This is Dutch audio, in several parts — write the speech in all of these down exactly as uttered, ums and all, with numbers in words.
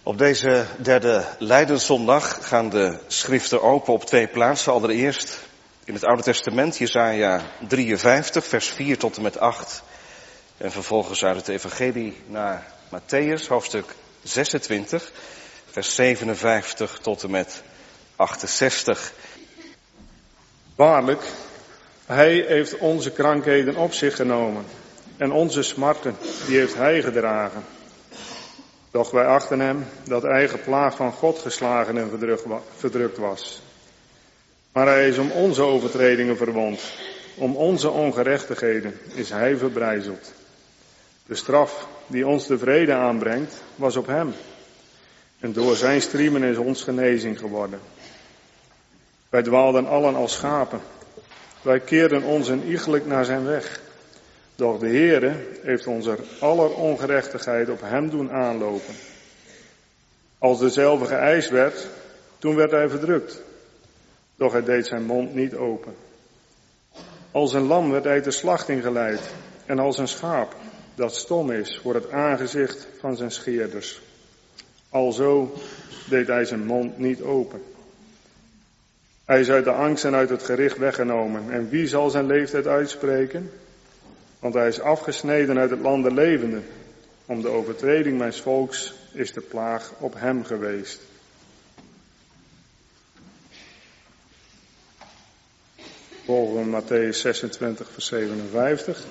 Op deze derde Lijdenszondag gaan de schriften open op twee plaatsen. Allereerst in het Oude Testament, Jesaja drieënvijftig, vers vier tot en met acht. En vervolgens uit het Evangelie naar Matthäus, hoofdstuk zesentwintig, vers zevenenvijftig tot en met achtenzestig. Waarlijk, hij heeft onze krankheden op zich genomen en onze smarten, die heeft hij gedragen. Doch wij achten hem dat hij geplaagd van God geslagen en verdrukt was. Maar hij is om onze overtredingen verwond, om onze ongerechtigheden is hij verbrijzeld. De straf die ons de vrede aanbrengt, was op hem. En door zijn striemen is ons genezing geworden. Wij dwaalden allen als schapen. Wij keerden ons een iegelijk naar zijn weg. Doch de Heere heeft onze aller ongerechtigheid op hem doen aanlopen. Als dezelfde geëist werd, toen werd hij verdrukt. Doch hij deed zijn mond niet open. Als een lam werd hij ter slachting geleid. En als een schaap dat stom is voor het aangezicht van zijn scheerders. Alzo deed hij zijn mond niet open. Hij is uit de angst en uit het gericht weggenomen. En wie zal zijn leeftijd uitspreken? Want hij is afgesneden uit het land der levenden. Om de overtreding mijns volks is de plaag op hem geweest. Volgen we Matthäus zesentwintig, vers zevenenvijftig.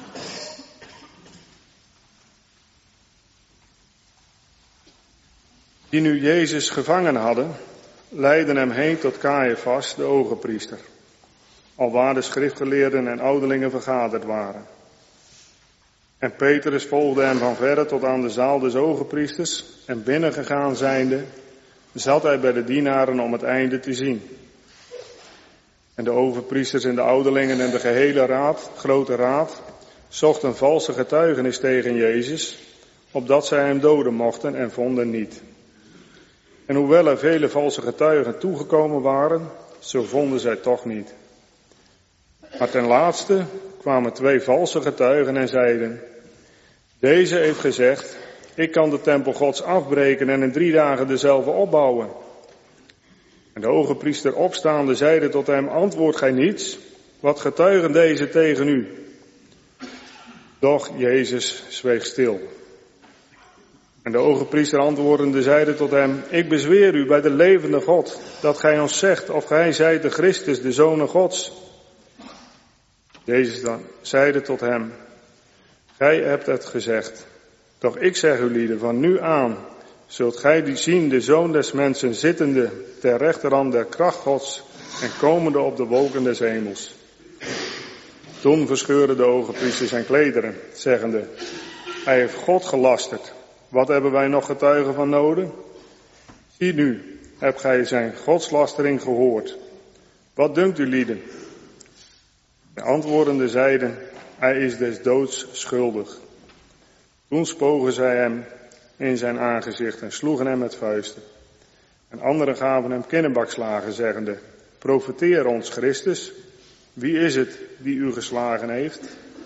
Die nu Jezus gevangen hadden, leidden hem heen tot Caiaphas, de ogenpriester. Alwaar de schriftgeleerden en ouderlingen vergaderd waren. En Petrus volgde hem van verre tot aan de zaal des ogenpriesters. En binnengegaan zijnde, zat hij bij de dienaren om het einde te zien. En de overpriesters en de ouderlingen en de gehele raad, grote raad, zochten valse getuigenis tegen Jezus, opdat zij hem doden mochten en vonden niet. En hoewel er vele valse getuigen toegekomen waren, zo vonden zij toch niet. Maar ten laatste kwamen twee valse getuigen en zeiden: Deze heeft gezegd, ik kan de tempel Gods afbreken en in drie dagen dezelfde opbouwen. En de ogenpriester opstaande zeide tot hem: Antwoord gij niets? Wat getuigen deze tegen u? Doch Jezus zweeg stil. En de ogenpriester antwoordende zeide tot hem: Ik bezweer u bij de levende God, dat gij ons zegt of gij zijt de Christus, de Zoon Gods. Jezus dan zeide tot hem: Gij hebt het gezegd. Doch ik zeg u lieden, van nu aan zult gij die zien de Zoon des Mensen zittende ter rechterhand der kracht Gods en komende op de wolken des hemels. Toen verscheurde de ogenpriester zijn klederen, zeggende: Hij heeft God gelasterd. Wat hebben wij nog getuigen van nodig? Zie nu, hebt gij zijn godslastering gehoord. Wat dunkt u lieden? De antwoordende zeiden: Hij is des doods schuldig. Toen spogen zij hem in zijn aangezicht en sloegen hem met vuisten. En anderen gaven hem kinnebakslagen, zeggende: Profeteer ons, Christus. Wie is het die u geslagen heeft?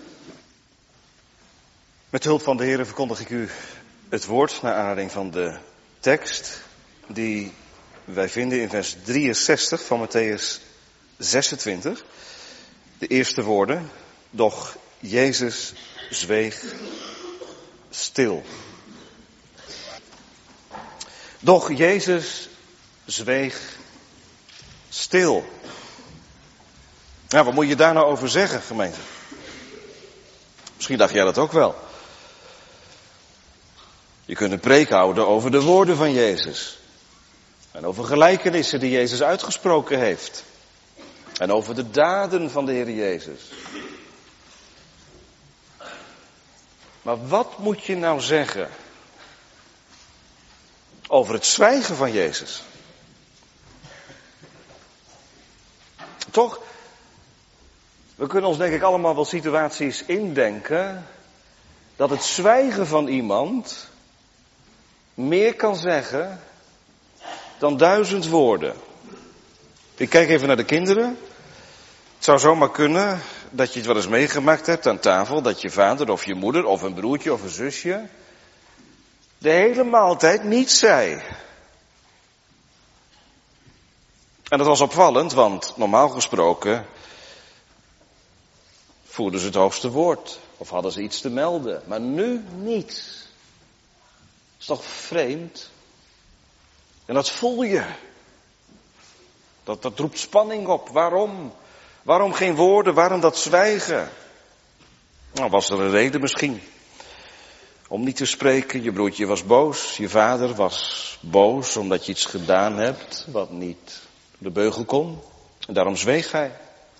Met hulp van de Heere verkondig ik u het woord naar aanleiding van de tekst die wij vinden in vers drieënzestig van Matthäus zesentwintig. De eerste woorden: Doch Jezus zweeg stil. Doch Jezus zweeg stil. Nou, wat moet je daar nou over zeggen, gemeente? Misschien dacht jij dat ook wel. Je kunt een preek houden over de woorden van Jezus. En over gelijkenissen die Jezus uitgesproken heeft. En over de daden van de Heer Jezus. Maar wat moet je nou zeggen over het zwijgen van Jezus? Toch, we kunnen ons denk ik allemaal wel situaties indenken dat het zwijgen van iemand meer kan zeggen dan duizend woorden. Ik kijk even naar de kinderen. Het zou zomaar kunnen dat je het wel eens meegemaakt hebt aan tafel, dat je vader of je moeder of een broertje of een zusje de hele maaltijd niets zei. En dat was opvallend, want normaal gesproken voerden ze het hoogste woord. Of hadden ze iets te melden. Maar nu niets. Dat is toch vreemd? En dat voel je. Dat, dat roept spanning op. Waarom? Waarom geen woorden? Waarom dat zwijgen? Nou, was er een reden misschien. Om niet te spreken. Je broertje was boos. Je vader was boos omdat je iets gedaan hebt wat niet de beugel kon. En daarom zweeg hij.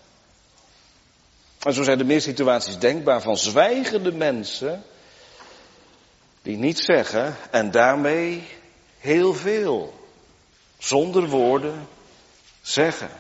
En zo zijn er meer situaties denkbaar van zwijgende mensen die niets zeggen en daarmee heel veel zonder woorden zeggen.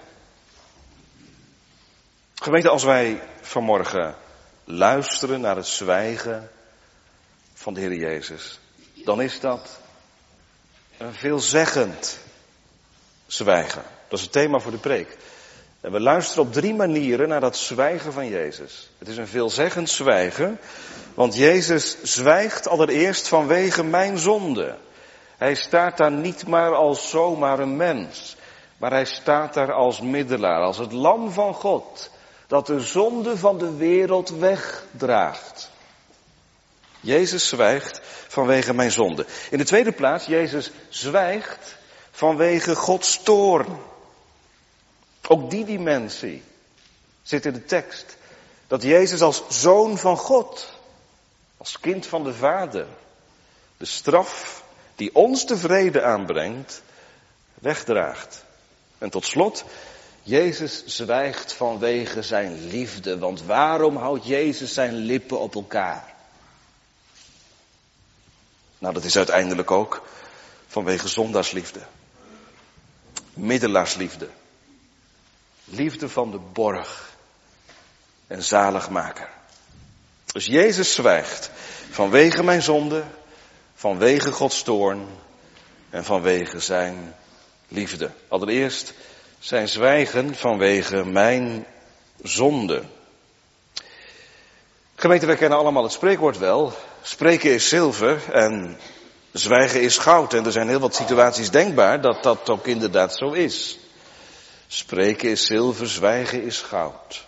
Gemeente, als wij vanmorgen luisteren naar het zwijgen van de Heer Jezus, dan is dat een veelzeggend zwijgen. Dat is het thema voor de preek. En we luisteren op drie manieren naar dat zwijgen van Jezus. Het is een veelzeggend zwijgen, want Jezus zwijgt allereerst vanwege mijn zonde. Hij staat daar niet maar als zomaar een mens, maar hij staat daar als middelaar, als het lam van God, dat de zonde van de wereld wegdraagt. Jezus zwijgt vanwege mijn zonde. In de tweede plaats, Jezus zwijgt vanwege Gods toorn. Ook die dimensie zit in de tekst. Dat Jezus als zoon van God, als kind van de Vader, de straf die ons de vrede aanbrengt, wegdraagt. En tot slot, Jezus zwijgt vanwege zijn liefde. Want waarom houdt Jezus zijn lippen op elkaar? Nou, dat is uiteindelijk ook vanwege zondaarsliefde. Middelaarsliefde. Liefde van de borg en zaligmaker. Dus Jezus zwijgt vanwege mijn zonde, vanwege Gods toorn en vanwege zijn liefde. Allereerst zijn zwijgen vanwege mijn zonde. Gemeente, wij kennen allemaal het spreekwoord wel. Spreken is zilver en zwijgen is goud. En er zijn heel wat situaties denkbaar dat dat ook inderdaad zo is. Spreken is zilver, zwijgen is goud.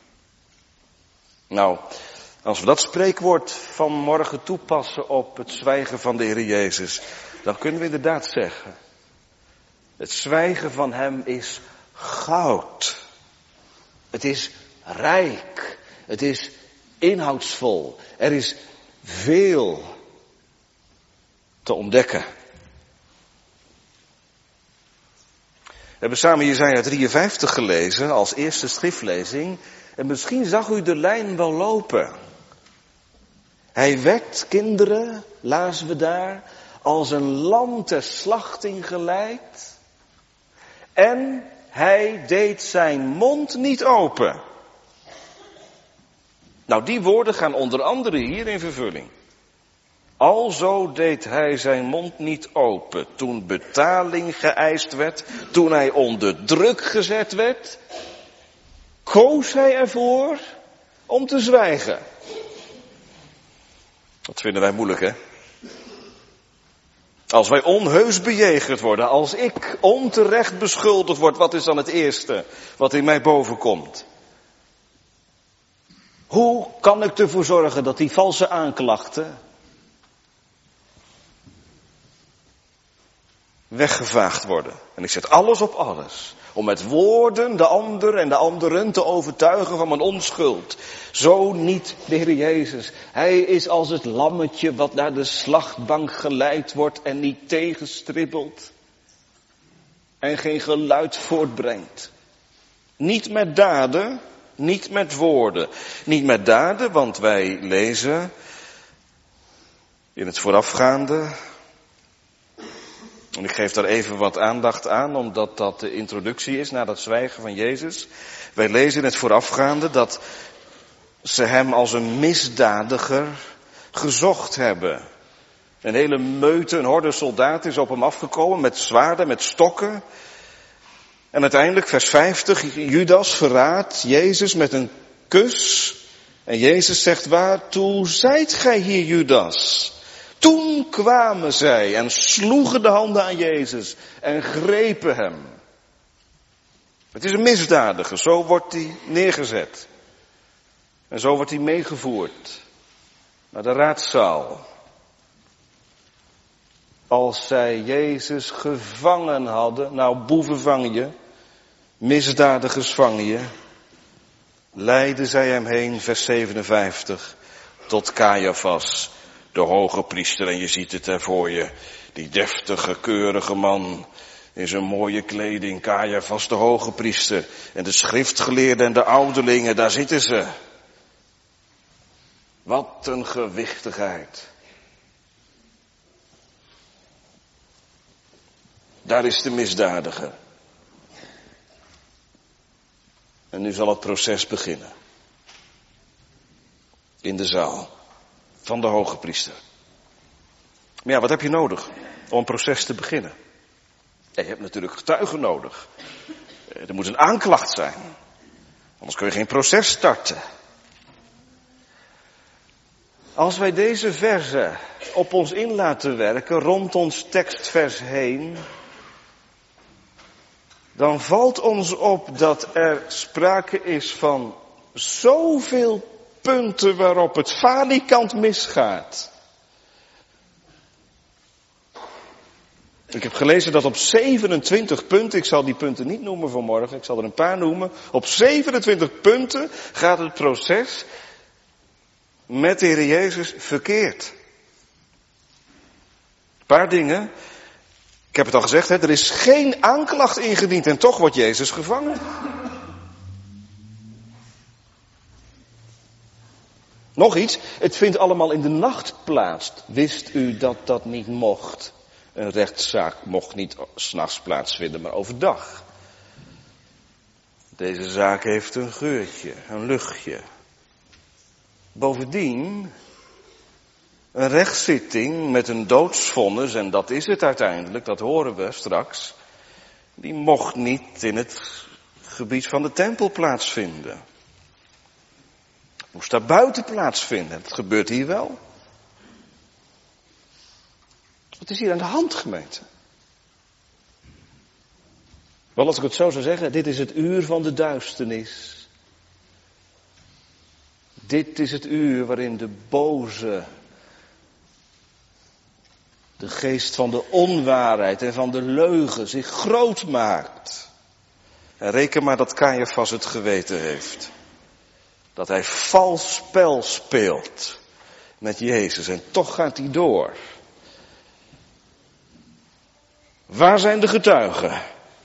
Nou, als we dat spreekwoord vanmorgen toepassen op het zwijgen van de Heer Jezus, dan kunnen we inderdaad zeggen, het zwijgen van hem is goud. Het is rijk. Het is inhoudsvol. Er is veel te ontdekken. We hebben samen Jesaja drieënvijftig gelezen als eerste schriftlezing. En misschien zag u de lijn wel lopen. Hij wekt kinderen, lazen we daar, als een lam ter slachting geleid. En hij deed zijn mond niet open. Nou, die woorden gaan onder andere hier in vervulling. Alzo deed hij zijn mond niet open toen betaling geëist werd, toen hij onder druk gezet werd, koos hij ervoor om te zwijgen. Dat vinden wij moeilijk, hè? Als wij onheus bejegend worden, als ik onterecht beschuldigd word, wat is dan het eerste wat in mij bovenkomt? Hoe kan ik ervoor zorgen dat die valse aanklachten weggevaagd worden? En ik zet alles op alles. Om met woorden de ander en de anderen te overtuigen van mijn onschuld. Zo niet de Heer Jezus. Hij is als het lammetje wat naar de slachtbank geleid wordt en niet tegenstribbelt. En geen geluid voortbrengt. Niet met daden, niet met woorden. Niet met daden, want wij lezen in het voorafgaande. En ik geef daar even wat aandacht aan, omdat dat de introductie is naar dat zwijgen van Jezus. Wij lezen in het voorafgaande dat ze hem als een misdadiger gezocht hebben. Een hele meute, een horde soldaten is op hem afgekomen met zwaarden, met stokken. En uiteindelijk, vers vijftig, Judas verraadt Jezus met een kus. En Jezus zegt, waartoe zijt gij hier, Judas? Toen kwamen zij en sloegen de handen aan Jezus en grepen hem. Het is een misdadiger, zo wordt hij neergezet. En zo wordt hij meegevoerd naar de raadzaal. Als zij Jezus gevangen hadden, nou boeven vang je, misdadigers vang je, leidden zij hem heen, vers zevenenvijftig, tot Caiaphas, de hoge priester. En je ziet het er voor je, die deftige, keurige man in zijn mooie kleding, Caiaphas, de hoge priester. En de schriftgeleerden en de ouderlingen, daar zitten ze. Wat een gewichtigheid. Daar is de misdadiger. En nu zal het proces beginnen. In de zaal van de hoge priester. Maar ja, wat heb je nodig om een proces te beginnen? Ja, je hebt natuurlijk getuigen nodig. Er moet een aanklacht zijn. Anders kun je geen proces starten. Als wij deze verzen op ons in laten werken, rond ons tekstvers heen, dan valt ons op dat er sprake is van zoveel punten waarop het falikant misgaat. Ik heb gelezen dat op zevenentwintig punten, ik zal die punten niet noemen vanmorgen, ik zal er een paar noemen. Op zevenentwintig punten gaat het proces met de Heer Jezus verkeerd. Een paar dingen. Ik heb het al gezegd, hè, er is geen aanklacht ingediend en toch wordt Jezus gevangen. Nog iets, het vindt allemaal in de nacht plaats. Wist u dat dat niet mocht? Een rechtszaak mocht niet 's nachts plaatsvinden, maar overdag. Deze zaak heeft een geurtje, een luchtje. Bovendien, een rechtszitting met een doodsvonnis, en dat is het uiteindelijk, dat horen we straks, die mocht niet in het gebied van de tempel plaatsvinden. Het moest daar buiten plaatsvinden. Dat gebeurt hier wel. Wat is hier aan de hand, gemeente? Wel, als ik het zo zou zeggen, dit is het uur van de duisternis. Dit is het uur waarin de boze, de geest van de onwaarheid en van de leugen zich groot maakt. En reken maar dat Caiaphas het geweten heeft. Dat hij vals spel speelt met Jezus en toch gaat hij door. Waar zijn de getuigen?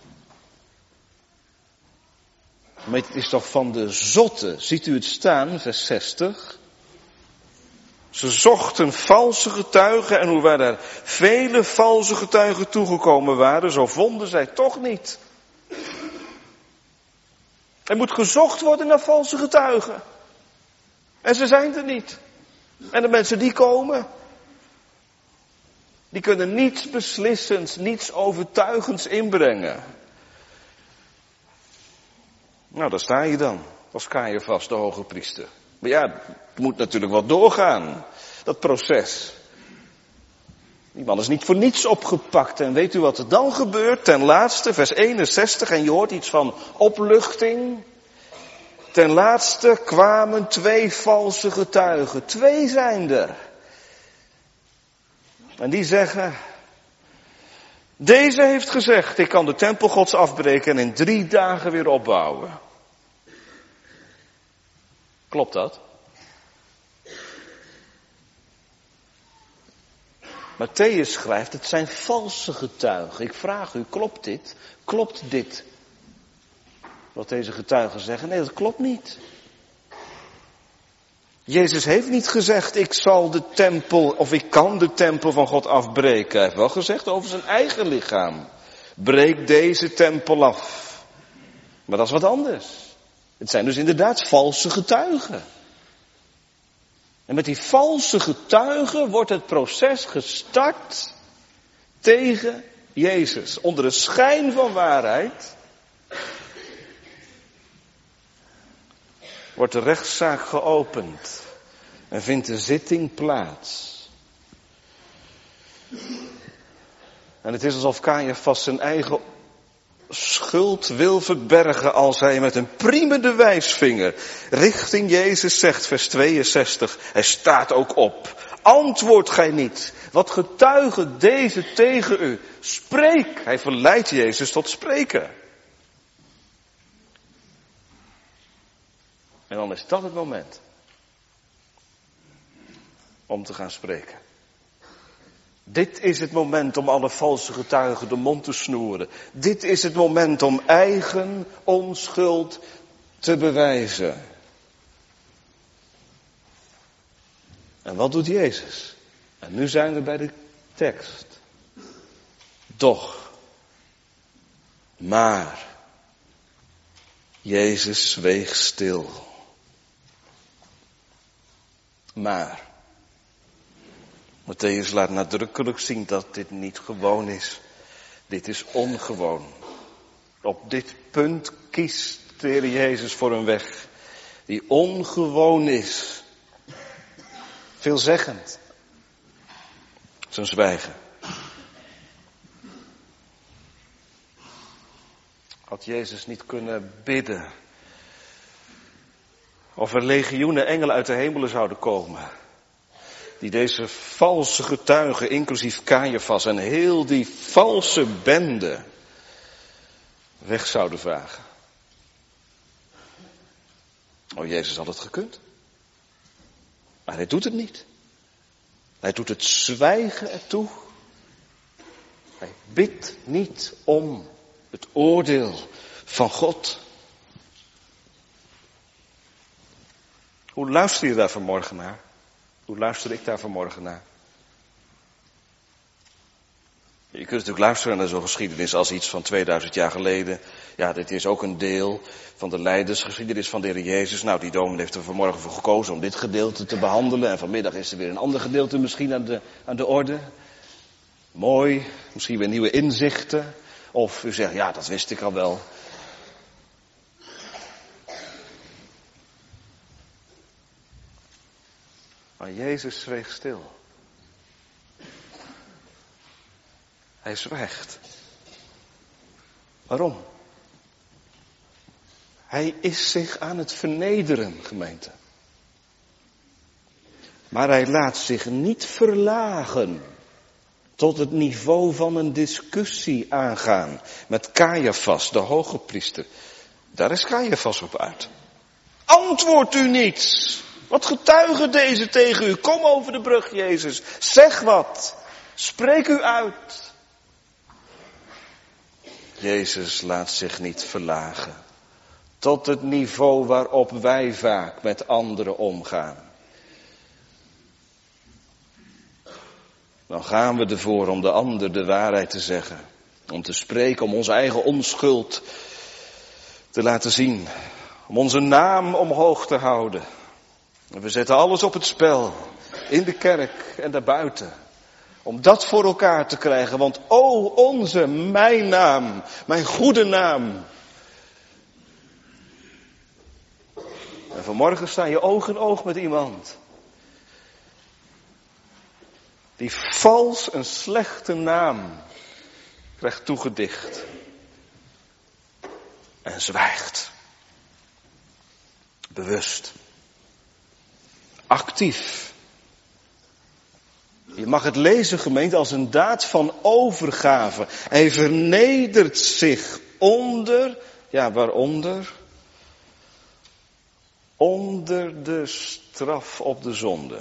Maar het is toch van de zotte, ziet u het staan, vers zestig. Ze zochten valse getuigen en hoewel er vele valse getuigen toegekomen waren, zo vonden zij toch niet. Er moet gezocht worden naar valse getuigen. En ze zijn er niet. En de mensen die komen, die kunnen niets beslissends, niets overtuigends inbrengen. Nou, daar sta je dan, als Caiaphas, de hoge priester. Maar ja, het moet natuurlijk wel doorgaan, dat proces. Die man is niet voor niets opgepakt. En weet u wat er dan gebeurt? Ten laatste, vers eenenzestig, en je hoort iets van opluchting. Ten laatste kwamen twee valse getuigen. Twee zijn er. En die zeggen, deze heeft gezegd, ik kan de tempel Gods afbreken en in drie dagen weer opbouwen. Klopt dat? Mattheüs schrijft, het zijn valse getuigen. Ik vraag u, klopt dit? Klopt dit? Wat deze getuigen zeggen? Nee, dat klopt niet. Jezus heeft niet gezegd, ik zal de tempel, of ik kan de tempel van God afbreken. Hij heeft wel gezegd over zijn eigen lichaam. Breek deze tempel af. Maar dat is wat anders. Het zijn dus inderdaad valse getuigen. En met die valse getuigen wordt het proces gestart tegen Jezus. Onder de schijn van waarheid wordt de rechtszaak geopend en vindt de zitting plaats. En het is alsof Caiaphas zijn eigen schuld wil verbergen als hij met een priemende wijsvinger richting Jezus zegt, vers tweeënzestig. Hij staat ook op. Antwoordt gij niet? Wat getuigen deze tegen u? Spreek! Hij verleidt Jezus tot spreken. En dan is dat het moment om te gaan spreken. Dit is het moment om alle valse getuigen de mond te snoeren. Dit is het moment om eigen onschuld te bewijzen. En wat doet Jezus? En nu zijn we bij de tekst. Doch, maar, Jezus zweeg stil. Maar, Mattheüs laat nadrukkelijk zien dat dit niet gewoon is. Dit is ongewoon. Op dit punt kiest de Heer Jezus voor een weg die ongewoon is. Veelzeggend. Zijn zwijgen. Had Jezus niet kunnen bidden of er legioenen engelen uit de hemelen zouden komen, die deze valse getuigen, inclusief Caiaphas en heel die valse bende, weg zouden vagen? Oh, Jezus had het gekund. Maar hij doet het niet. Hij doet het zwijgen ertoe. Hij bidt niet om het oordeel van God. Hoe luister je daar vanmorgen naar? Hoe luister ik daar vanmorgen naar? Je kunt natuurlijk luisteren naar zo'n geschiedenis als iets van tweeduizend jaar geleden. Ja, dit is ook een deel van de leidersgeschiedenis van de Heer Jezus. Nou, die dominee heeft er vanmorgen voor gekozen om dit gedeelte te behandelen. En vanmiddag is er weer een ander gedeelte misschien aan de, aan de orde. Mooi, misschien weer nieuwe inzichten. Of u zegt, ja, dat wist ik al wel. Maar Jezus zweeg stil. Hij zwijgt. Waarom? Hij is zich aan het vernederen, gemeente. Maar hij laat zich niet verlagen tot het niveau van een discussie aangaan met Caiaphas, de hoge priester. Daar is Caiaphas op uit. Antwoordt u niets. Wat getuigen deze tegen u? Kom over de brug, Jezus. Zeg wat. Spreek u uit. Jezus laat zich niet verlagen tot het niveau waarop wij vaak met anderen omgaan. Dan gaan we ervoor om de ander de waarheid te zeggen. Om te spreken, om onze eigen onschuld te laten zien. Om onze naam omhoog te houden. En we zetten alles op het spel. In de kerk en daarbuiten. Om dat voor elkaar te krijgen. Want o onze, mijn naam, mijn goede naam. En vanmorgen sta je oog in oog met iemand die vals een slechte naam krijgt toegedicht. En zwijgt. Bewust. Actief. Je mag het lezen, gemeente, als een daad van overgave. Hij vernedert zich onder, ja, waaronder? Onder de straf op de zonde.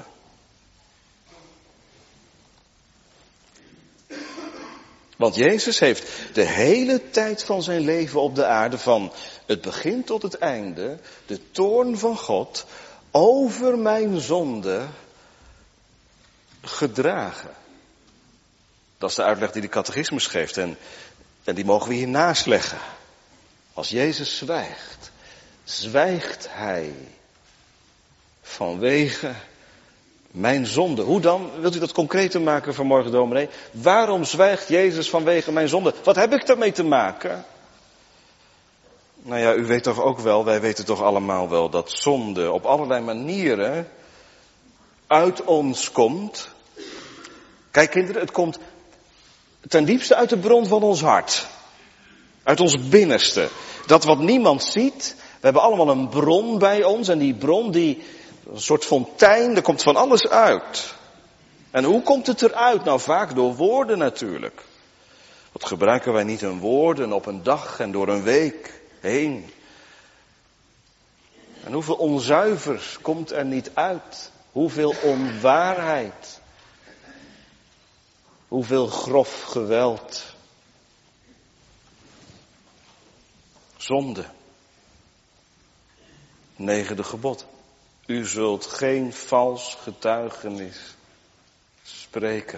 Want Jezus heeft de hele tijd van zijn leven op de aarde, van het begin tot het einde, de toorn van God over mijn zonde gedragen. Dat is de uitleg die de catechismus geeft en, en die mogen we hier naast leggen. Als Jezus zwijgt, zwijgt hij vanwege mijn zonde. Hoe dan? Wilt u dat concreter maken vanmorgen, dominee? Waarom zwijgt Jezus vanwege mijn zonde? Wat heb ik daarmee te maken? Nou ja, u weet toch ook wel, wij weten toch allemaal wel, dat zonde op allerlei manieren uit ons komt Kijk kinderen, het komt ten diepste uit de bron van ons hart. Uit ons binnenste. Dat wat niemand ziet. We hebben allemaal een bron bij ons. En die bron, die, een soort fontein, er komt van alles uit. En hoe komt het eruit? Nou, vaak door woorden natuurlijk. Wat gebruiken wij niet in woorden op een dag en door een week heen? En hoeveel onzuivers komt er niet uit? Hoeveel onwaarheid? Hoeveel grof geweld? Zonde. Negende gebod. U zult geen vals getuigenis spreken.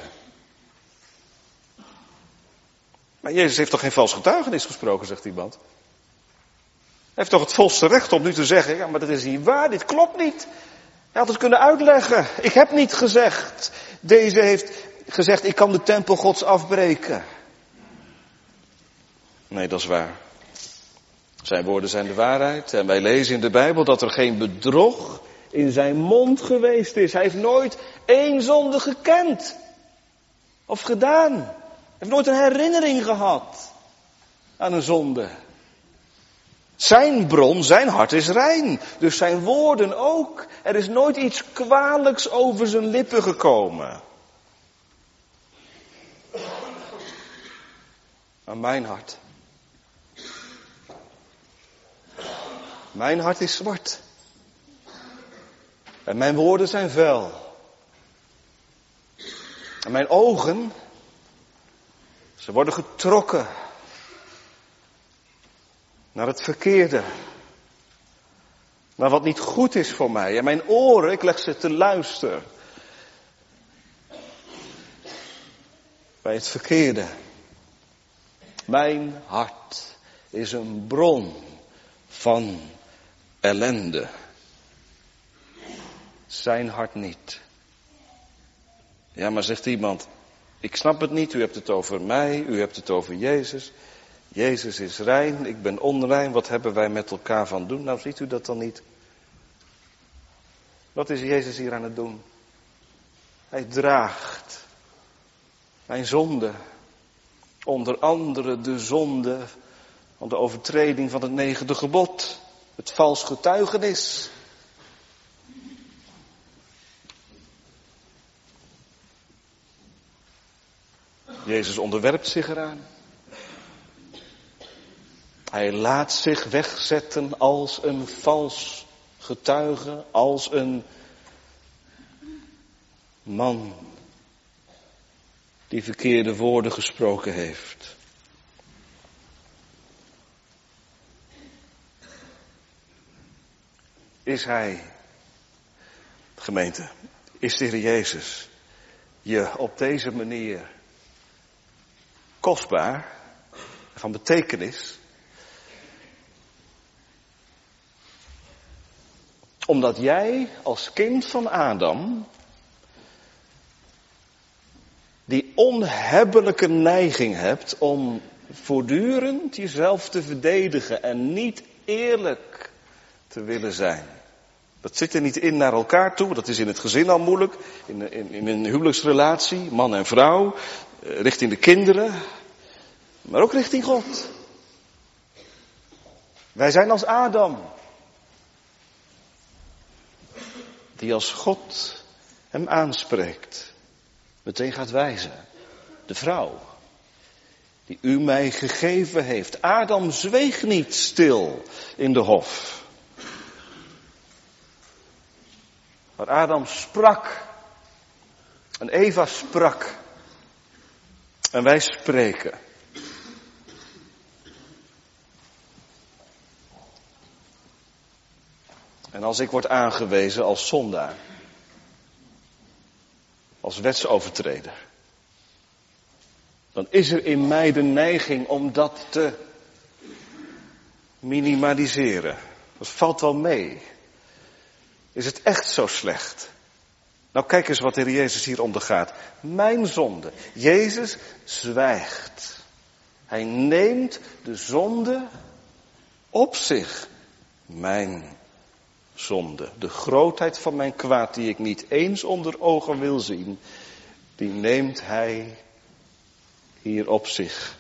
Maar Jezus heeft toch geen vals getuigenis gesproken, zegt iemand. Hij heeft toch het volste recht om nu te zeggen, ja, maar dat is niet waar, dit klopt niet. Hij had het kunnen uitleggen. Ik heb niet gezegd. Deze heeft gezegd, ik kan de tempel Gods afbreken. Nee, dat is waar. Zijn woorden zijn de waarheid. En wij lezen in de Bijbel dat er geen bedrog in zijn mond geweest is. Hij heeft nooit één zonde gekend. Of gedaan. Hij heeft nooit een herinnering gehad aan een zonde. Zijn bron, zijn hart is rein. Dus zijn woorden ook. Er is nooit iets kwalijks over zijn lippen gekomen. Maar mijn hart. Mijn hart is zwart. En mijn woorden zijn vuil. En mijn ogen, ze worden getrokken naar het verkeerde. Naar wat niet goed is voor mij. En mijn oren, ik leg ze te luisteren. Bij het verkeerde. Mijn hart is een bron van ellende. Zijn hart niet. Ja, maar zegt iemand, ik snap het niet, u hebt het over mij, u hebt het over Jezus. Jezus is rein, ik ben onrein, wat hebben wij met elkaar van doen? Nou, ziet u dat dan niet? Wat is Jezus hier aan het doen? Hij draagt mijn zonde. Onder andere de zonde van de overtreding van het negende gebod. Het vals getuigenis. Jezus onderwerpt zich eraan. Hij laat zich wegzetten als een vals getuige, als een man die verkeerde woorden gesproken heeft. Is hij, gemeente, is de Heer Jezus je op deze manier kostbaar, van betekenis, omdat jij als kind van Adam die onhebbelijke neiging hebt om voortdurend jezelf te verdedigen en niet eerlijk te willen zijn. Dat zit er niet in naar elkaar toe, dat is in het gezin al moeilijk, in, in, in een huwelijksrelatie, man en vrouw, richting de kinderen, maar ook richting God. Wij zijn als Adam, die als God hem aanspreekt, meteen gaat wijzen. De vrouw, die u mij gegeven heeft. Adam zweeg niet stil in de hof. Maar Adam sprak. En Eva sprak. En wij spreken. En als ik word aangewezen als zondaar, als wetsovertreder, dan is er in mij de neiging om dat te minimaliseren. Dat valt wel mee. Is het echt zo slecht? Nou, kijk eens wat de Heer Jezus hier ondergaat. Mijn zonde. Jezus zwijgt. Hij neemt de zonde op zich. Mijn zonde. De grootheid van mijn kwaad die ik niet eens onder ogen wil zien. die neemt hij hier op zich.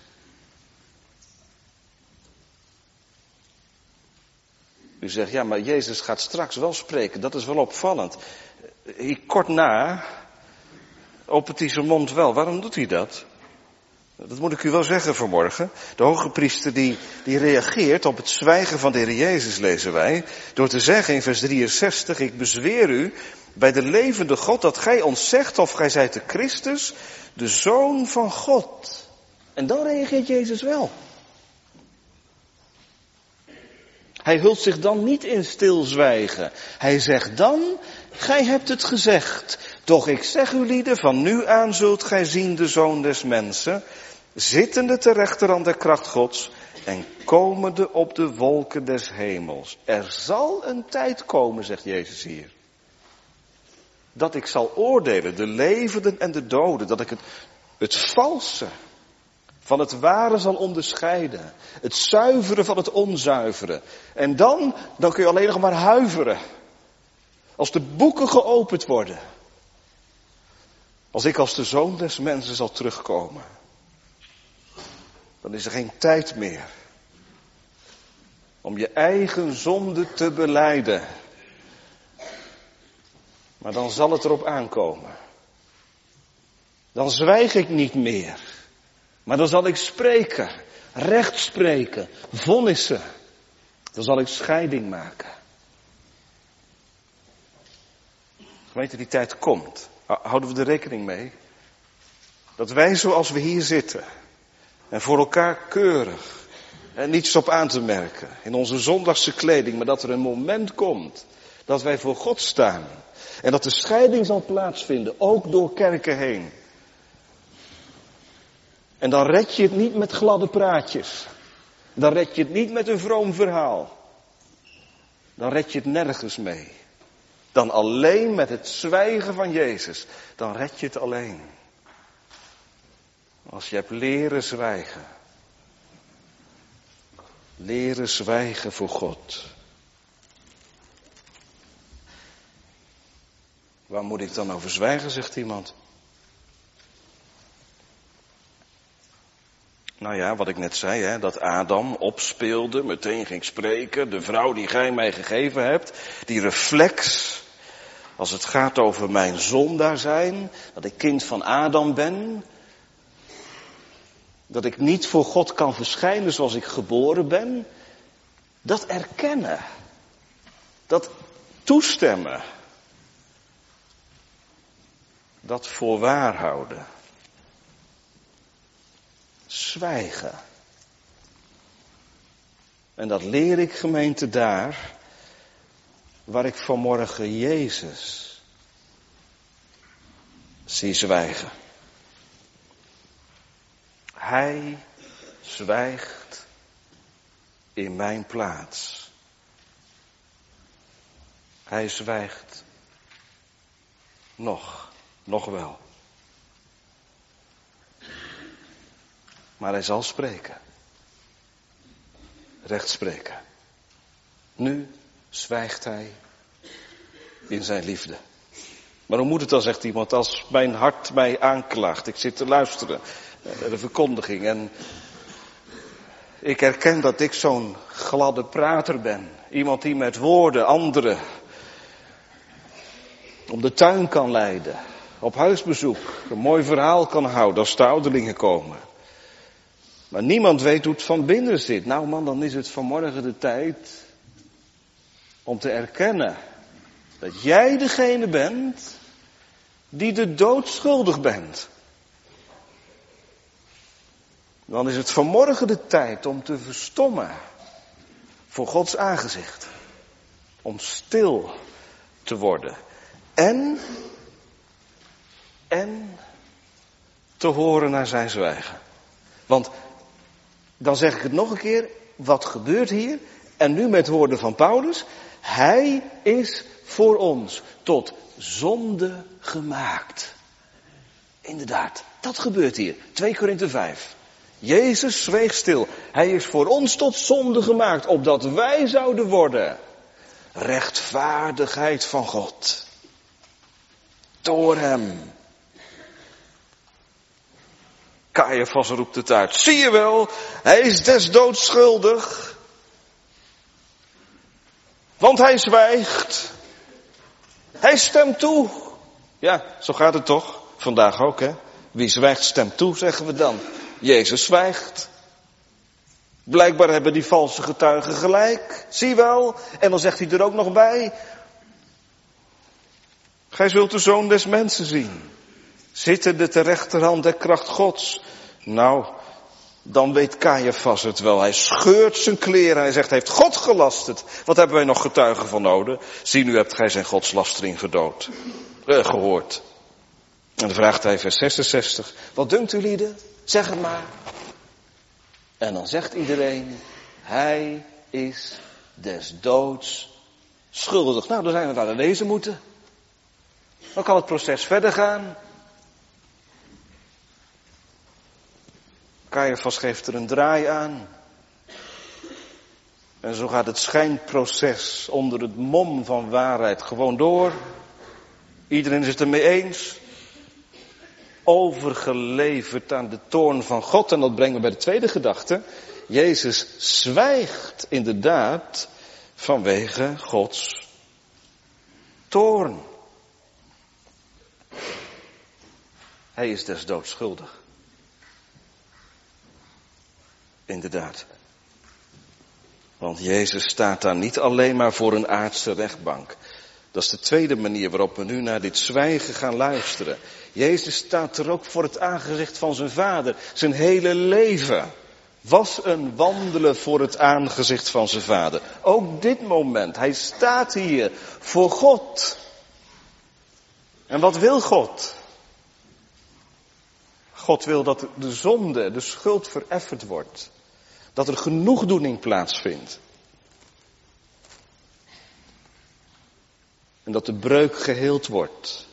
U zegt, ja, maar Jezus gaat straks wel spreken, dat is wel opvallend. Hier kort na opent hij zijn mond wel. Waarom doet hij dat? Dat moet ik u wel zeggen vanmorgen. De hoge priester die, die reageert op het zwijgen van de Heer Jezus, lezen wij, door te zeggen in vers drieënzestig, ik bezweer u bij de levende God dat gij ons zegt of gij zijt de Christus, de Zoon van God. En dan reageert Jezus wel. Hij hult zich dan niet in stilzwijgen. Hij zegt dan, gij hebt het gezegd. Doch ik zeg u lieden, van nu aan zult gij zien de Zoon des Mensen, zittende ter rechterhand der kracht Gods en komende op de wolken des hemels. Er zal een tijd komen, zegt Jezus hier, dat ik zal oordelen, de levenden en de doden, dat ik het, het valse van het ware zal onderscheiden. Het zuivere van het onzuivere. En dan, dan kun je alleen nog maar huiveren. Als de boeken geopend worden. Als ik als de Zoon des Mensen zal terugkomen. Dan is er geen tijd meer. Om je eigen zonde te belijden. Maar dan zal het erop aankomen. Dan zwijg ik niet meer. Maar dan zal ik spreken, recht spreken, vonnissen. Dan zal ik scheiding maken. Gemeente, die tijd komt. Houden we er rekening mee? Dat wij zoals we hier zitten. En voor elkaar keurig. En niets op aan te merken. In onze zondagse kleding. Maar dat er een moment komt. Dat wij voor God staan. En dat de scheiding zal plaatsvinden. Ook door kerken heen. En dan red je het niet met gladde praatjes. Dan red je het niet met een vroom verhaal. Dan red je het nergens mee. Dan alleen met het zwijgen van Jezus. Dan red je het alleen. Als je hebt leren zwijgen. Leren zwijgen voor God. Waar moet ik dan over zwijgen, zegt iemand. Nou ja, wat ik net zei, hè, dat Adam opspeelde, meteen ging spreken. De vrouw die gij mij gegeven hebt, die reflex, als het gaat over mijn zondaar zijn, dat ik kind van Adam ben. Dat ik niet voor God kan verschijnen zoals ik geboren ben. Dat erkennen. Dat toestemmen. Dat voorwaar houden. Zwijgen. En dat leer ik, gemeente, daar waar ik vanmorgen Jezus zie zwijgen. Hij zwijgt in mijn plaats. Hij zwijgt nog, nog wel. Maar hij zal spreken. Recht spreken. Nu zwijgt hij in zijn liefde. Maar hoe moet het dan, zegt iemand, als mijn hart mij aanklaagt? Ik zit te luisteren naar de verkondiging en ik herken dat ik zo'n gladde prater ben. Iemand die met woorden anderen om de tuin kan leiden. Op huisbezoek een mooi verhaal kan houden als de ouderlingen komen. Maar niemand weet hoe het van binnen zit. Nou man, dan is het vanmorgen de tijd om te erkennen dat jij degene bent die de dood schuldig bent. Dan is het vanmorgen de tijd om te verstommen voor Gods aangezicht. Om stil te worden. En, en te horen naar zijn zwijgen. Want, dan zeg ik het nog een keer, wat gebeurt hier? En nu met woorden van Paulus. Hij is voor ons tot zonde gemaakt. Inderdaad, dat gebeurt hier. twee Korinthe vijf. Jezus zweeg stil. Hij is voor ons tot zonde gemaakt, opdat wij zouden worden rechtvaardigheid van God. Door hem. Caiaphas roept het uit. Zie je wel, hij is des doods schuldig. Want hij zwijgt. Hij stemt toe. Ja, zo gaat het toch? Vandaag ook, hè? Wie zwijgt, stemt toe, zeggen we dan. Jezus zwijgt. Blijkbaar hebben die valse getuigen gelijk. Zie wel. En dan zegt hij er ook nog bij. Gij zult de Zoon des Mensen zien. Zittende ter rechterhand der kracht Gods. Nou, dan weet Caiaphas het wel. Hij scheurt zijn kleren. Hij zegt, hij heeft God gelasterd. Wat hebben wij nog getuigen van nodig? Zie, nu hebt gij zijn godslastering gedood. Eh, gehoord. En dan vraagt hij vers zesenzestig. Wat dunkt u lieden? Zeg het maar. En dan zegt iedereen, hij is des doods schuldig. Nou, dan zijn we waar we wezen moeten. Dan kan het proces verder gaan. Caiaphas geeft er een draai aan. En zo gaat het schijnproces onder het mom van waarheid gewoon door. Iedereen is het ermee eens. Overgeleverd aan de toorn van God. En dat brengen we bij de tweede gedachte. Jezus zwijgt inderdaad vanwege Gods toorn. Hij is des doods schuldig. Inderdaad. Want Jezus staat daar niet alleen maar voor een aardse rechtbank. Dat is de tweede manier waarop we nu naar dit zwijgen gaan luisteren. Jezus staat er ook voor het aangezicht van zijn Vader. Zijn hele leven was een wandelen voor het aangezicht van zijn Vader. Ook dit moment. Hij staat hier voor God. En wat wil God? God wil dat de zonde, de schuld vereffend wordt. Dat er genoegdoening plaatsvindt. En dat de breuk geheeld wordt.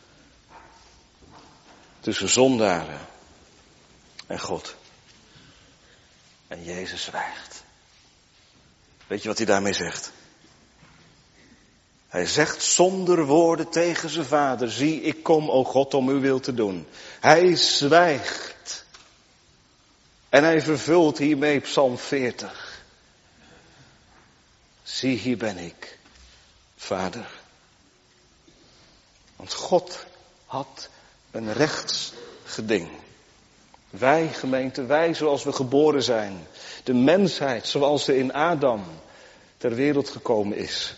Tussen zondaren en God. En Jezus zwijgt. Weet je wat hij daarmee zegt? Hij zegt zonder woorden tegen zijn Vader. Zie, ik kom, o God, om uw wil te doen. Hij zwijgt. En hij vervult hiermee Psalm veertig. Zie, hier ben ik, Vader. Want God had een rechtsgeding. Wij, gemeente, wij zoals we geboren zijn. De mensheid zoals ze in Adam ter wereld gekomen is.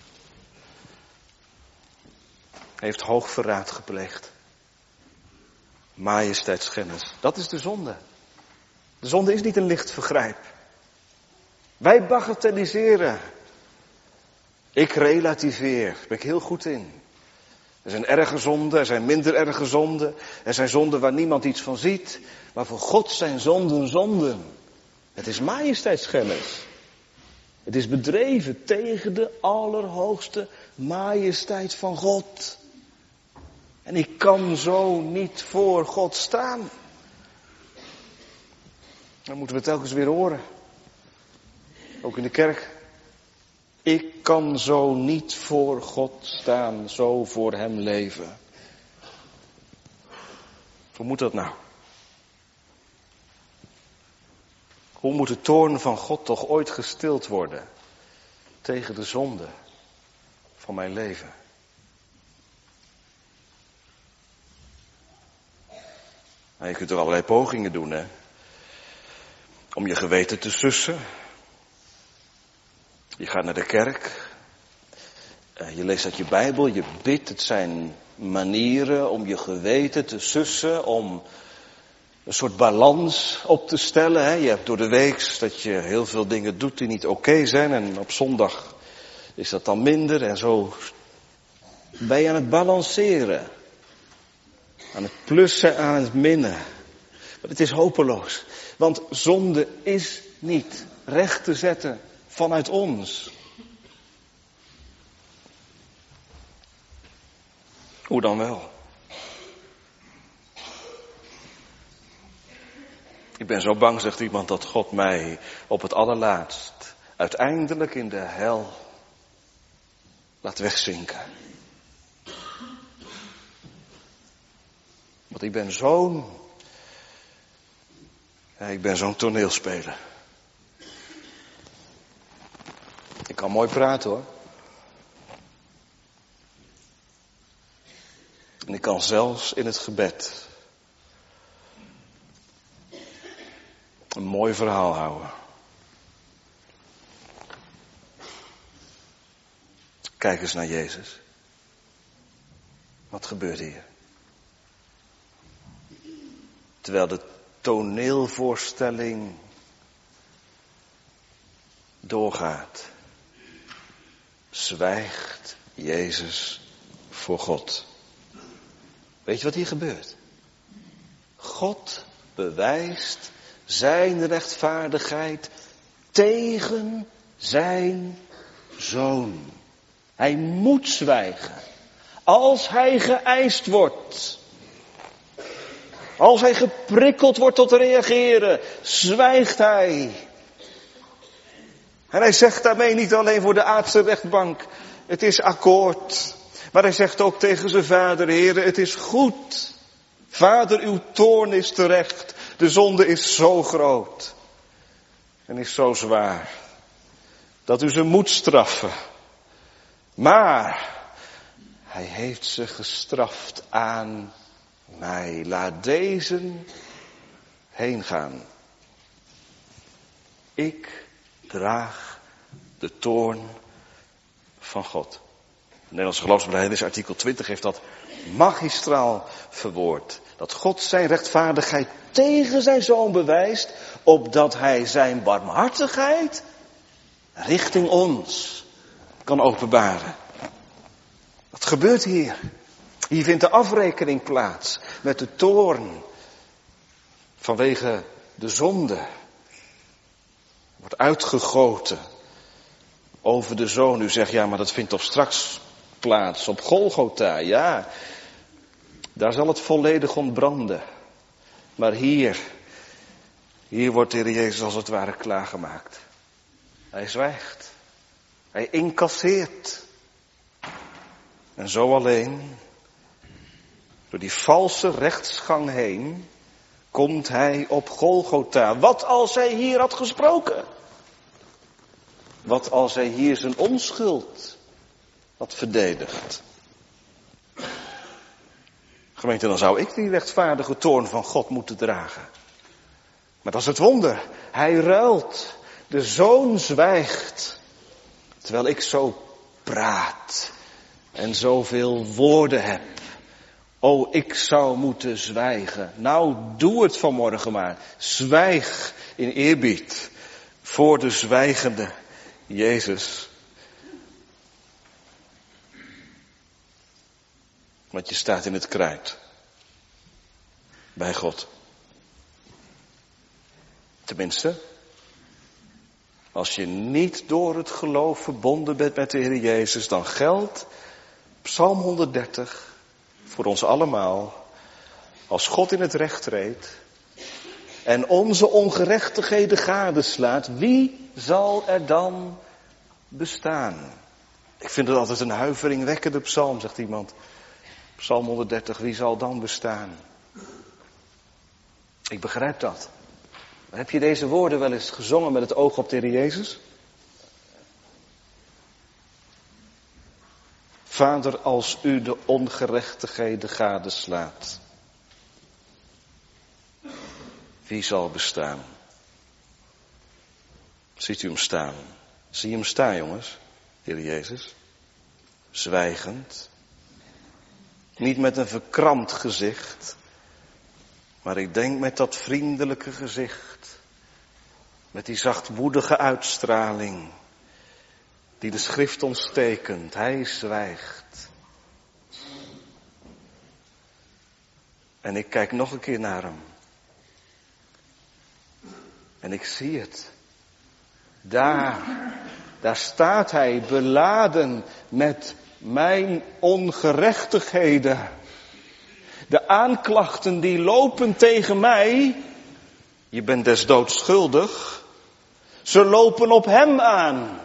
Heeft hoogverraad gepleegd. Majesteitsschennis. Dat is de zonde. De zonde is niet een licht vergrijp. Wij bagatelliseren. Ik relativeer. Daar ben ik heel goed in. Er zijn erge zonden, er zijn minder erge zonden. Er zijn zonden waar niemand iets van ziet. Maar voor God zijn zonden zonden. Het is majesteitsschennis. Het is bedreven tegen de allerhoogste majesteit van God. En ik kan zo niet voor God staan. Dan moeten we het telkens weer horen. Ook in de kerk. Ik kan zo niet voor God staan, zo voor hem leven. Hoe moet dat nou? Hoe moet de toorn van God toch ooit gestild worden tegen de zonde van mijn leven? Nou, je kunt er allerlei pogingen doen, hè? Om je geweten te sussen. Je gaat naar de kerk. Je leest uit je Bijbel, je bidt. Het zijn manieren om je geweten te sussen, om een soort balans op te stellen. Hè? Je hebt door de week dat je heel veel dingen doet die niet oké zijn. En op zondag is dat dan minder. En zo ben je aan het balanceren. Aan het plussen, aan het minnen. Maar het is hopeloos. Want zonde is niet recht te zetten vanuit ons. Hoe dan wel? Ik ben zo bang, zegt iemand, dat God mij op het allerlaatst uiteindelijk in de hel laat wegzinken. Want ik ben zo'n Ja, ik ben zo'n toneelspeler. Ik kan mooi praten hoor. En ik kan zelfs in het gebed een mooi verhaal houden. Kijk eens naar Jezus. Wat gebeurt hier? Terwijl de toneelvoorstelling doorgaat, zwijgt Jezus voor God. Weet je wat hier gebeurt? God bewijst zijn rechtvaardigheid tegen zijn zoon. Hij moet zwijgen. Als hij geëist wordt. Als hij geprikkeld wordt tot reageren, zwijgt hij. En hij zegt daarmee niet alleen voor de aardse rechtbank, het is akkoord. Maar hij zegt ook tegen zijn vader, Heere, het is goed. Vader, uw toorn is terecht. De zonde is zo groot. En is zo zwaar. Dat u ze moet straffen. Maar hij heeft ze gestraft aan mij. Laat deze heen gaan. Ik draag de toorn van God. De Nederlandse geloofsbelijdenis, artikel twintig, heeft dat magistraal verwoord. Dat God zijn rechtvaardigheid tegen zijn zoon bewijst, opdat hij zijn barmhartigheid richting ons kan openbaren. Wat gebeurt hier? Hier vindt de afrekening plaats met de toorn vanwege de zonde. Wordt uitgegoten over de zoon. U zegt, ja, maar dat vindt toch straks plaats op Golgotha. Ja, daar zal het volledig ontbranden. Maar hier, hier wordt de Heer Jezus als het ware klaargemaakt. Hij zwijgt. Hij incasseert. En zo alleen, door die valse rechtsgang heen, komt hij op Golgotha. Wat als hij hier had gesproken? Wat als hij hier zijn onschuld had verdedigd? Gemeente, dan zou ik die rechtvaardige toorn van God moeten dragen. Maar dat is het wonder. Hij ruilt. De zoon zwijgt. Terwijl ik zo praat. En zoveel woorden heb. O, ik zou moeten zwijgen. Nou, doe het vanmorgen maar. Zwijg in eerbied. Voor de zwijgende Jezus. Want je staat in het kruid. Bij God. Tenminste. Als je niet door het geloof verbonden bent met de Heer Jezus, dan geldt Psalm honderddertig voor ons allemaal. Als God in het recht treedt en onze ongerechtigheden gadeslaat, wie zal er dan bestaan? Ik vind het altijd een huiveringwekkende psalm, zegt iemand. Psalm honderddertig, wie zal dan bestaan? Ik begrijp dat. Maar heb je deze woorden wel eens gezongen met het oog op de Heer Jezus? Vader, als u de ongerechtigheden gadeslaat, wie zal bestaan? Ziet u hem staan? Zie je hem staan, jongens, Heer Jezus? Zwijgend. Niet met een verkrampt gezicht, maar ik denk met dat vriendelijke gezicht, met die zachtmoedige uitstraling, die de schrift ons tekent. Hij zwijgt. En ik kijk nog een keer naar hem. En ik zie het. Daar, daar staat hij beladen met mijn ongerechtigheden. De aanklachten die lopen tegen mij, je bent des doods schuldig, ze lopen op hem aan.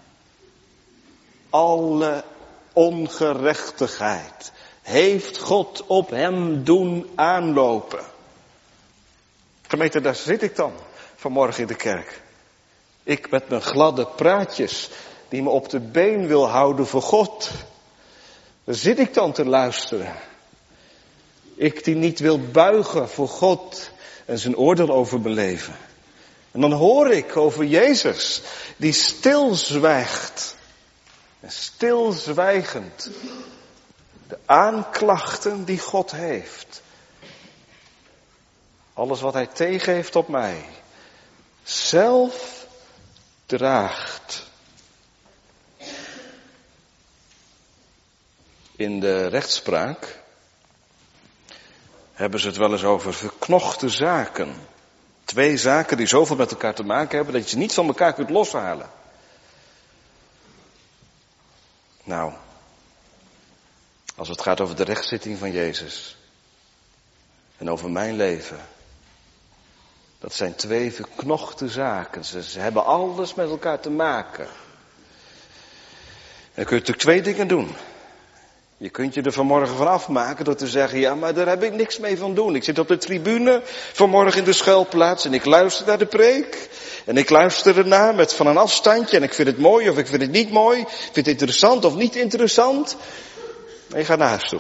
Alle ongerechtigheid heeft God op hem doen aanlopen. Gemeente, daar zit ik dan vanmorgen in de kerk. Ik met mijn gladde praatjes die me op de been wil houden voor God. Daar zit ik dan te luisteren. Ik die niet wil buigen voor God en zijn oordeel over mijn leven. En dan hoor ik over Jezus die stilzwijgt. En stilzwijgend de aanklachten die God heeft. Alles wat hij tegen heeft op mij. Zelf draagt. In de rechtspraak hebben ze het wel eens over verknochte zaken. Twee zaken die zoveel met elkaar te maken hebben dat je ze niet van elkaar kunt loshalen. Nou, als het gaat over de rechtszitting van Jezus en over mijn leven, dat zijn twee verknochte zaken. Ze, ze hebben alles met elkaar te maken. En dan kun je natuurlijk twee dingen doen. Je kunt je er vanmorgen van afmaken door te zeggen, ja, maar daar heb ik niks mee van doen. Ik zit op de tribune vanmorgen in de schuilplaats en ik luister naar de preek. En ik luister ernaar met van een afstandje en ik vind het mooi of ik vind het niet mooi. Ik vind het interessant of niet interessant. En je gaat naar huis toe.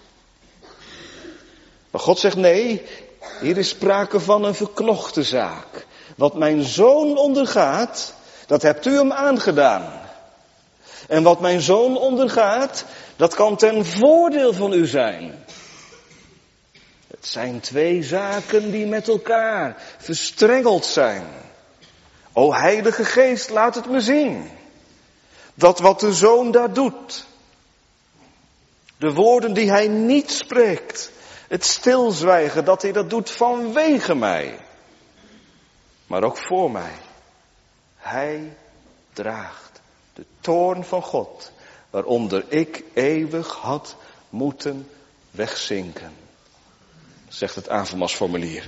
Maar God zegt nee, hier is sprake van een verknochte zaak. Wat mijn zoon ondergaat, dat hebt u hem aangedaan. En wat mijn zoon ondergaat, dat kan ten voordeel van u zijn. Het zijn twee zaken die met elkaar verstrengeld zijn. O Heilige Geest, laat het me zien. Dat wat de zoon daar doet. De woorden die hij niet spreekt. Het stilzwijgen, dat hij dat doet vanwege mij. Maar ook voor mij. Hij draagt de toorn van God, waaronder ik eeuwig had moeten wegzinken. Zegt het avondmaalsformulier.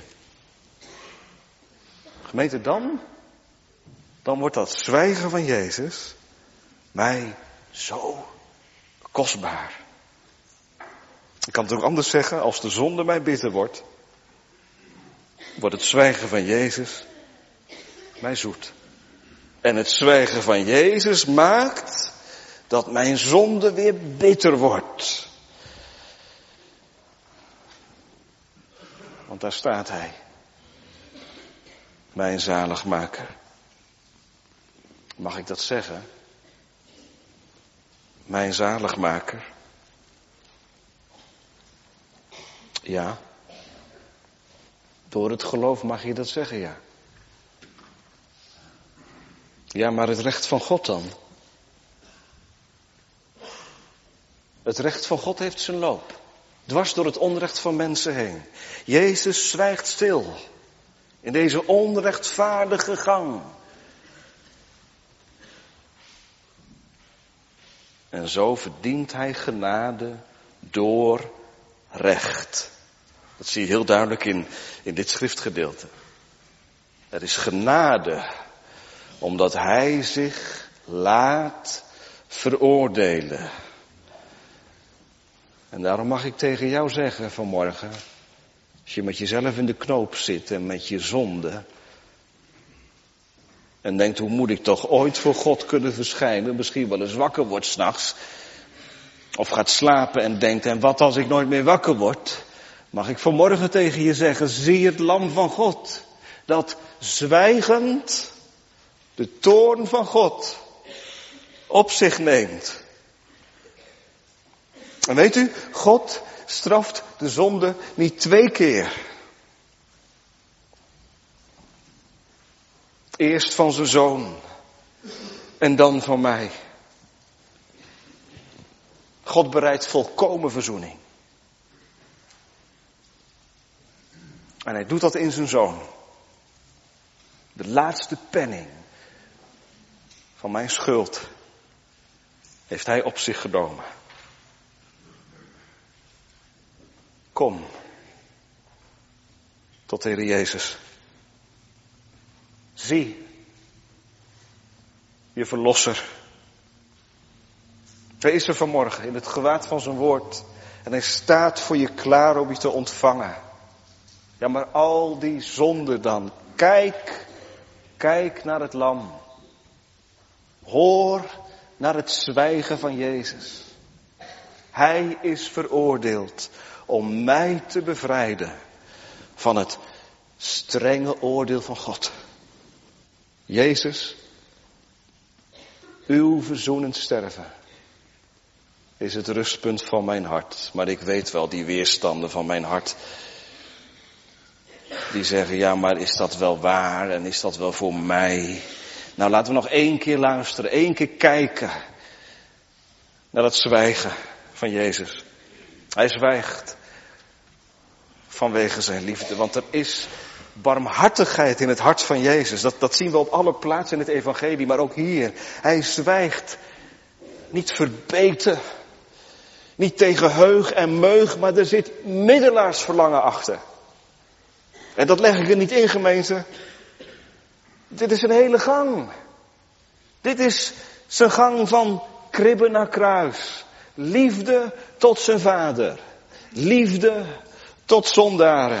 Gemeente, dan, dan wordt dat zwijgen van Jezus mij zo kostbaar. Ik kan het ook anders zeggen, als de zonde mij bitter wordt, wordt het zwijgen van Jezus mij zoet. En het zwijgen van Jezus maakt dat mijn zonde weer bitter wordt. Want daar staat hij. Mijn zaligmaker. Mag ik dat zeggen? Mijn zaligmaker. Ja. Door het geloof mag je dat zeggen, ja. Ja, maar het recht van God dan? Het recht van God heeft zijn loop. Dwars door het onrecht van mensen heen. Jezus zwijgt stil. In deze onrechtvaardige gang. En zo verdient hij genade door recht. Dat zie je heel duidelijk in, in dit schriftgedeelte. Er is genade, omdat hij zich laat veroordelen. En daarom mag ik tegen jou zeggen vanmorgen, als je met jezelf in de knoop zit en met je zonde, en denkt, hoe moet ik toch ooit voor God kunnen verschijnen, misschien wel eens wakker wordt 's nachts, of gaat slapen en denkt, en wat als ik nooit meer wakker word, mag ik vanmorgen tegen je zeggen, zie het lam van God, dat zwijgend de toorn van God op zich neemt. En weet u, God straft de zonde niet twee keer. Eerst van zijn zoon en dan van mij. God bereidt volkomen verzoening. En hij doet dat in zijn zoon. De laatste penning van mijn schuld heeft hij op zich genomen. Kom tot de Heer Jezus. Zie je verlosser. Hij is er vanmorgen in het gewaad van zijn woord. En hij staat voor je klaar om je te ontvangen. Ja, maar al die zonden dan. Kijk, kijk naar het lam. Hoor naar het zwijgen van Jezus. Hij is veroordeeld om mij te bevrijden van het strenge oordeel van God. Jezus, uw verzoenend sterven is het rustpunt van mijn hart. Maar ik weet wel, die weerstanden van mijn hart, die zeggen, ja, maar is dat wel waar en is dat wel voor mij? Nou, laten we nog één keer luisteren, één keer kijken naar het zwijgen van Jezus. Hij zwijgt vanwege zijn liefde, want er is barmhartigheid in het hart van Jezus. Dat, dat zien we op alle plaatsen in het evangelie, maar ook hier. Hij zwijgt, niet verbeten, niet tegen heug en meug, maar er zit middelaarsverlangen achter. En dat leg ik er niet in, gemeente. Dit is een hele gang. Dit is zijn gang van kribben naar kruis. Liefde tot zijn vader. Liefde tot zondaren.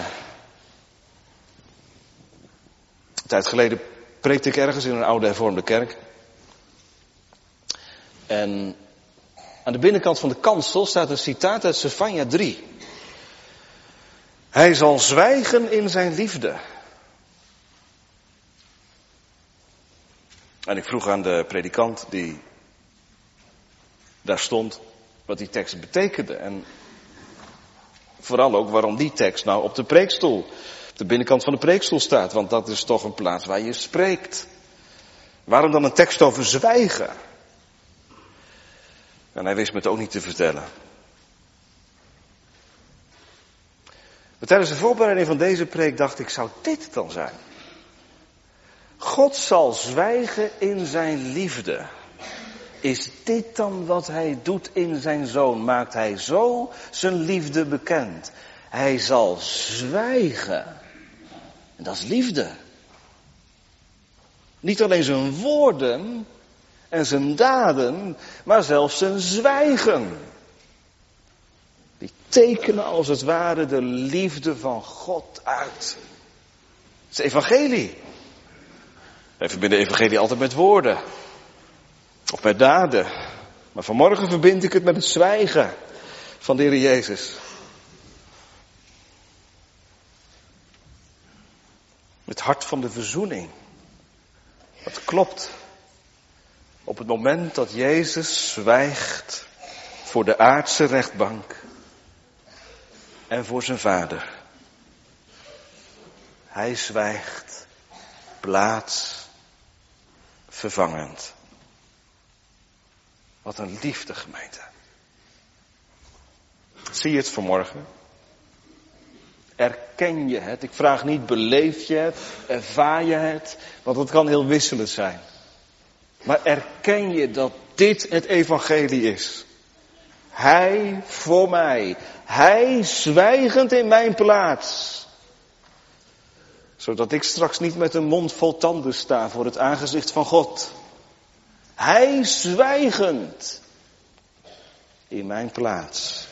Een tijd geleden preekte ik ergens in een oude hervormde kerk. En aan de binnenkant van de kansel staat een citaat uit Zefanja drie. Hij zal zwijgen in zijn liefde. En ik vroeg aan de predikant die daar stond wat die tekst betekende. En vooral ook waarom die tekst nou op de preekstoel, op de binnenkant van de preekstoel staat. Want dat is toch een plaats waar je spreekt. Waarom dan een tekst over zwijgen? En hij wist me het ook niet te vertellen. Maar tijdens de voorbereiding van deze preek dacht ik, zou dit het dan zijn? God zal zwijgen in zijn liefde. Is dit dan wat hij doet in zijn zoon? Maakt hij zo zijn liefde bekend? Hij zal zwijgen. En dat is liefde. Niet alleen zijn woorden en zijn daden, maar zelfs zijn zwijgen. Die tekenen als het ware de liefde van God uit. Het is evangelie. Wij verbinden evangelie altijd met woorden. Of met daden. Maar vanmorgen verbind ik het met het zwijgen van de Heer Jezus. Het hart van de verzoening. Dat klopt. Op het moment dat Jezus zwijgt voor de aardse rechtbank en voor zijn Vader. Hij zwijgt plaatsvervangend. Wat een liefde, gemeente. Zie je het vanmorgen? Erken je het? Ik vraag niet, beleef je het? Ervaar je het? Want het kan heel wisselend zijn. Maar erken je dat dit het evangelie is? Hij voor mij. Hij zwijgend in mijn plaats. Zodat ik straks niet met een mond vol tanden sta voor het aangezicht van God. Hij zwijgend in mijn plaats.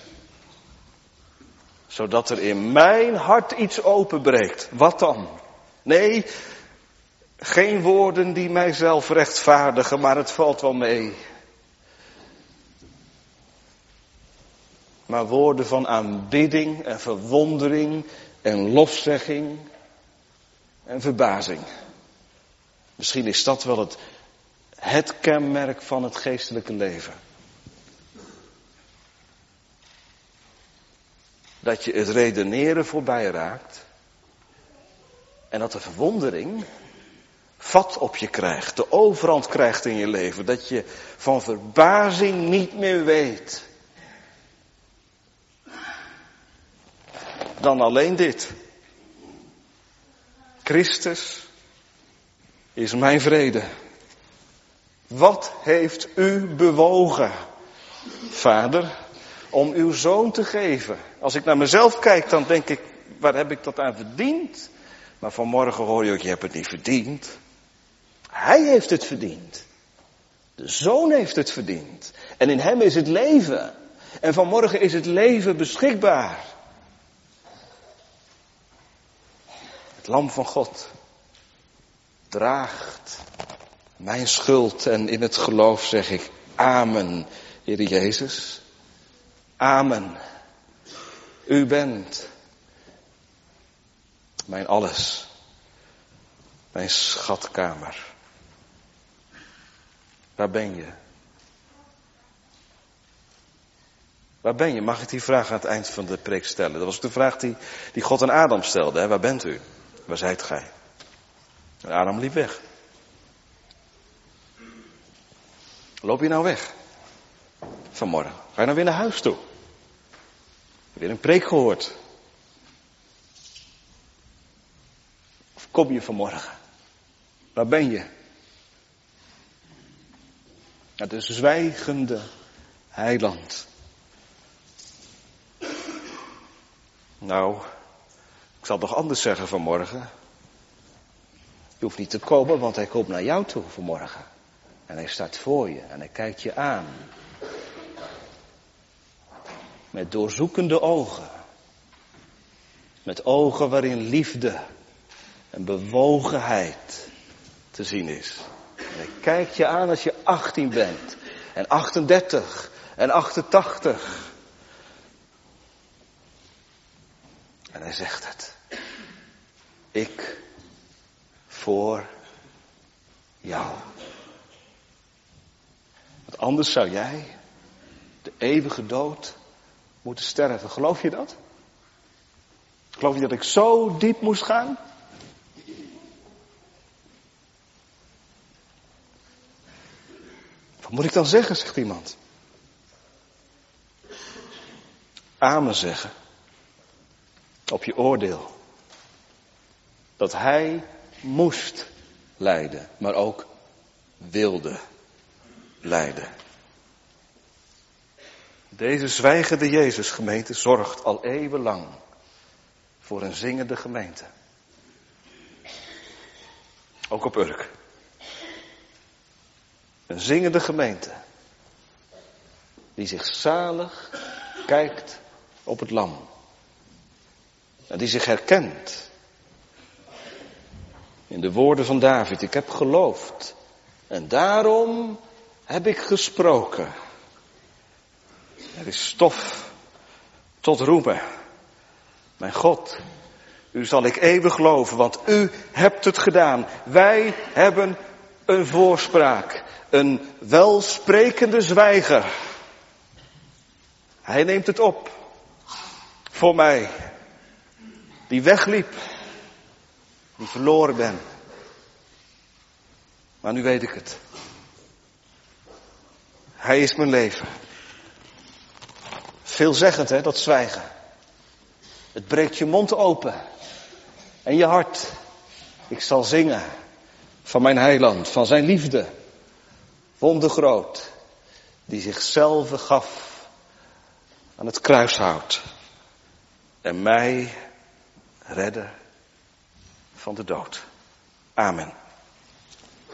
Zodat er in mijn hart iets openbreekt. Wat dan? Nee, geen woorden die mijzelf rechtvaardigen, maar het valt wel mee. Maar woorden van aanbidding en verwondering en lofzegging en verbazing. Misschien is dat wel het, het kenmerk van het geestelijke leven. Dat je het redeneren voorbij raakt. En dat de verwondering vat op je krijgt. De overhand krijgt in je leven. Dat je van verbazing niet meer weet. Dan alleen dit. Christus is mijn vrede. Wat heeft u bewogen, Vader, om uw zoon te geven? Als ik naar mezelf kijk, dan denk ik, waar heb ik dat aan verdiend? Maar vanmorgen hoor je ook, je hebt het niet verdiend. Hij heeft het verdiend. De zoon heeft het verdiend. En in hem is het leven. En vanmorgen is het leven beschikbaar. Het lam van God draagt mijn schuld en in het geloof zeg ik amen, Heer Jezus. Amen. U bent mijn alles, mijn schatkamer. Waar ben je? Waar ben je? Mag ik die vraag aan het eind van de preek stellen? Dat was de vraag die, die God aan Adam stelde. Hè? Waar bent u? Waar zijt gij? En Adam liep weg. Loop je nou weg? Vanmorgen. Ga je nou weer naar huis toe? Weer een preek gehoord? Of kom je vanmorgen? Waar ben je? Het is een zwijgende heiland. Nou, ik zal toch anders zeggen vanmorgen. Je hoeft niet te komen, want hij komt naar jou toe vanmorgen. En hij staat voor je en hij kijkt je aan. Met doorzoekende ogen. Met ogen waarin liefde en bewogenheid te zien is. En hij kijkt je aan als je achttien bent. En achtendertig. En achtentachtig. En hij zegt het. Ik voor jou. Want anders zou jij de eeuwige dood moeten sterven. Geloof je dat? Geloof je dat ik zo diep moest gaan? Wat moet ik dan zeggen, zegt iemand. Amen zeggen. Op je oordeel. Dat hij moest lijden, maar ook wilde lijden. Deze zwijgende Jezusgemeente zorgt al eeuwenlang voor een zingende gemeente. Ook op Urk. Een zingende gemeente. Die zich zalig kijkt op het lam. En die zich herkent. In de woorden van David. Ik heb geloofd. En daarom heb ik gesproken. Er is stof tot roemen. Mijn God, u zal ik eeuwig loven, want u hebt het gedaan. Wij hebben een voorspraak. Een welsprekende zwijger. Hij neemt het op. Voor mij. Die wegliep. Die verloren ben. Maar nu weet ik het. Hij is mijn leven. Veelzeggend, hè, dat zwijgen. Het breekt je mond open. En je hart. Ik zal zingen van mijn heiland, van zijn liefde. Wondergroot. Die zichzelf gaf aan het kruishout. En mij redden van de dood. Amen.